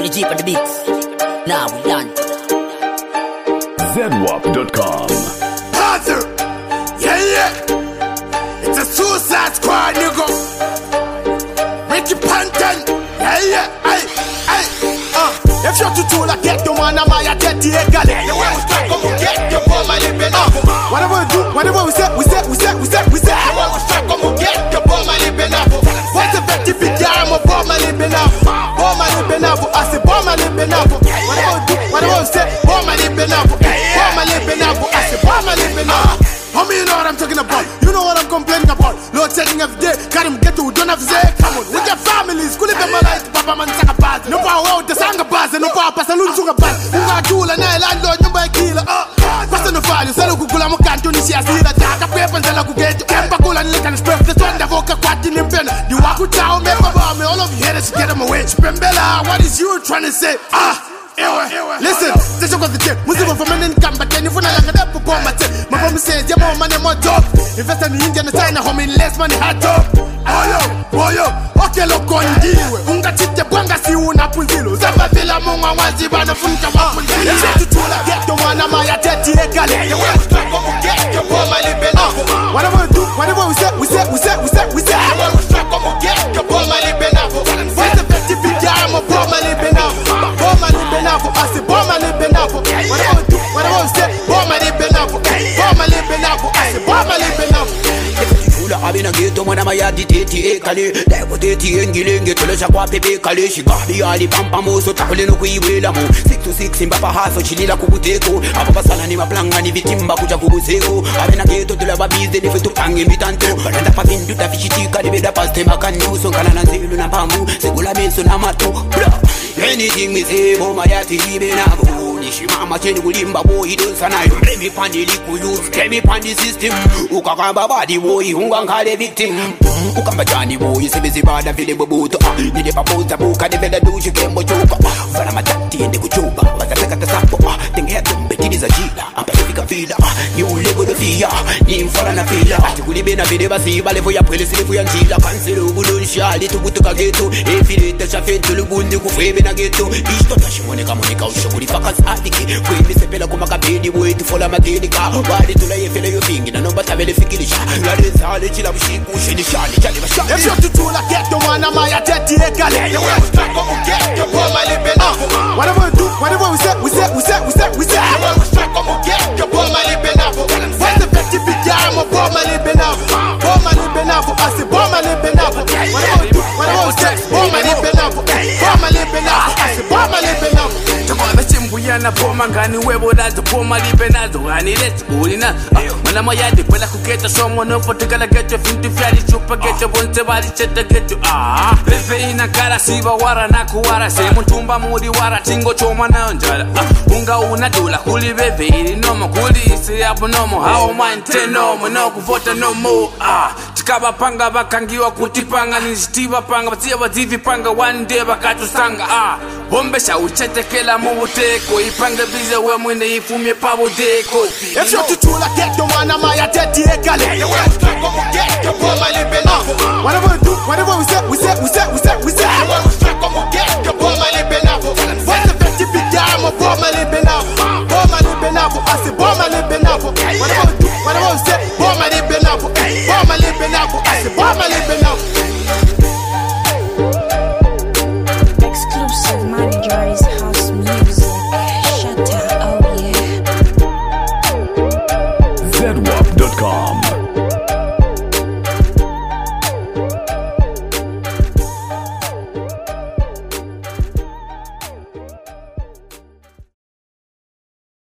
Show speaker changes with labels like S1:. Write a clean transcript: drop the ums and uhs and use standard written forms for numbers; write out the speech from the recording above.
S1: Only Jeep on the beats. Now we done.
S2: ZWAP.com.
S3: Hazard. Yeah. It's a suicide squad, nigga. Ricky Panton. Yeah. If you're too tall, I get the man, I'm a get the egg. The way we strike, come get your bomb, I live in up. Whatever we do, whatever we say. The way we strike, come get your bomb, I live in up. What's the 50 I'm a bomb, I live in up. Bomb, I live in up. I say bomb, I live in up. Whatever we do, whatever we say, bomb, I live in up. Bomb, I live in up. I say bomb, I live in up. Homie, you know what I'm talking about. You know what I'm complaining about. Lord setting every day. Can't even get to don't have to say. Come on, with your families. Could live in my life. Papa man sanga baz. No power out the sanga baz. No power pass a loon sugar baz. You got tool and I landlord. No buy killer. Pass on the fire. You say look kukula mo can't do this. You see that. Taka paper and say look get to. Kempa kula and lick and spread. The one that voka kwati nimpen. You walk with town. Member bar me. All of you haters get them away. Spembella. What is you trying to say? Listen, this is what the tip. Muslim from an income, but then if I like that for my tip, my mom says, yeah, more money, more job. Invest in the Indian China, home in less money, hard job. Boyo, okay, look on deal. Unga chite banga si una punzilo. Zamba vila munga wazi bana funka wapunzilo. It's to get the one I'm a tete egale. The way we strike, come get your bomb, I live in up. Whatever we do, whatever we say. The way we strike, come get your bomb, I live in up. What's the 50 I'm a bomb, I live in up. Bomb, I live in up. I say bomb, I live in up. Whatever we do, whatever we say, bomb, I live in up. Bomb, I live in up. I say bomb, I live in up.
S4: Abina geto mwana mayadi teti ekale Devo teti engilenge tulesha kwa pepe kale Shigabi ali pampa moso takule no kuiwela mo 626 mbapa haso chilila kubuteko Apa basala ni maplanga ni vitimba kucha kubuseko Abina geto tula babize ni fetu pange mitanto Baranda pavindu ta fichitika ni beda paste makanyuso Kana na nzilu na pambu segula menso na mato Anything me say mama yati ibe na go Nishimama cheni kulimba boy don't sanayo Mremi pandi liku use Kemi pandi system Ukakamba badi boy Ungangale victim Ukamba jani boy Sebezi bada vile bobuto Nide papoza buka Nibela dushi kembo chuka Ufana matati ende kuchuba Wazateka tasapo Tengea tumbe tini za jila Ampelifika fila New level de fia Ni mfala na fila Atikulibe na vile basi Balevo ya pwele silifu ya njila Kanselo bulunshali Tukutuka geto Efilete shafentu lugundi kufwebe na geto Ishto tashimoneka moneka ushokuri fakas adiki Kwemi sepela kumakapedi Wetu fola matenika Wadi tula yefele yofingi Na nomba tabele fikilisha Larezale chila mshiku Shini shani chali mashani
S3: If you're too tall, I get the one I'm a tete egale. The way we strike, come get your bomb, I live in up. Whatever we do, whatever we say. The way we strike, come get your bomb, I live in up. What's the 50 I'm a bomb, I live in up. Bomb, I live in up. I say bomb, I live in up. Whatever we do, whatever we say. Bomb, I live in up. Bomb, I live in up. I say bomb, I live in up.
S5: Chakwa chimbuyana poma ngani webo dazo poma libe nazo Gani let's go ina Mana mayadi pala kuketa somo no fotikala geto Finti fiali chupa geto bonte bali cheta geto Pepe ina kara siba wara na kuwara Semu tumba muri wara tingo choma na njala Unga una dula kuli bebe ili nomo Kuli isi yapu nomo How mind ten nomo No kuvota no more Chikaba panga bakangiwa kutipanga Nishitiba panga Batia bativi panga One day bakatu sanga Bombesha uchetekela mubuteko Ipanga bize we mwene ifumye pabudeko
S3: If you're too tall, I get the one I'm a tete egale. The way we strike, come get your bomb, I live in up. Whatever we do, whatever we say. The way we strike, come get your bomb, I live in up. What's the 50 I'm a bomb, I live in up. Bomb, I live in up. I say bomb, I live in up. Whatever we do, whatever we say. Bomb, I live in up. Bomb, I live in up. I say bomb, I live in up.